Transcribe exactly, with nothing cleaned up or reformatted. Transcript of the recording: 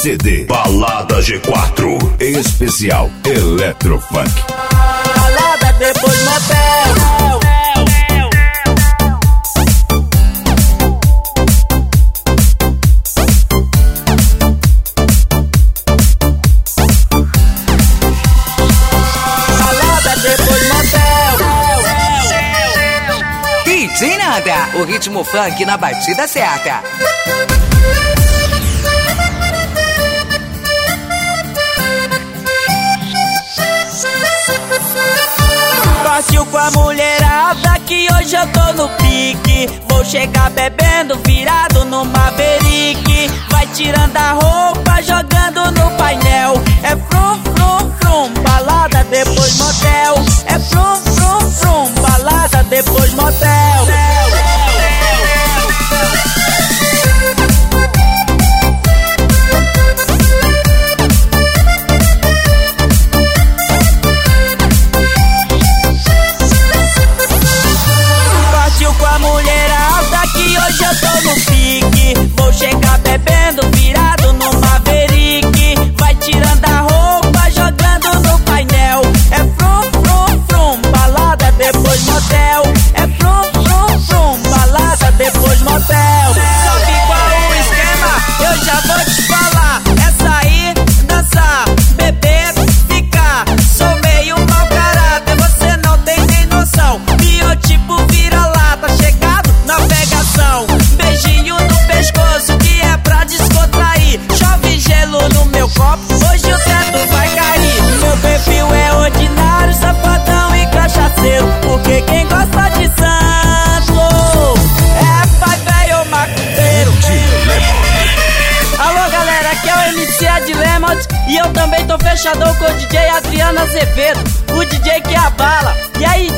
C D Balada G quatro, especial Eletrofunk. Balada depois motel. Balada depois motel. D J Nanda, o ritmo funk na batida certa. Passeio com a mulherada que hoje eu tô no pique. Vou chegar bebendo, virado no Maverick. Vai tirando a roupa, jogando no painel. É frum, frum, frum, balada depois motel. É frum, frum, frum, balada depois motel. Com a mulherada que hoje eu tô no pique. Vou chegar bebendo, virado no Maverick. Vai tirando a roupa, jogando no painel. É frum, frum, frum, balada depois motel. É frum, frum, frum, balada depois motel. Sabe qual o esquema? Eu já vou te falar. É sair, dançar, beber, ficar. Sou meio mau caráter, você não tem nem noção. Biotipo vira lá, tá chegado na pegação. Beijinho no pescoço que é pra descontrair. Chove gelo no meu copo, hoje o teto vai cair. Meu perfil é ordinário, safadão e cachaceiro. Porque quem gosta de santo é pai velho ou macumbeiro. Alô galera, aqui é o M C Ed Lemont. E eu também tô fechadão com o D J Adriano Azevedo, o D J que abala. E aí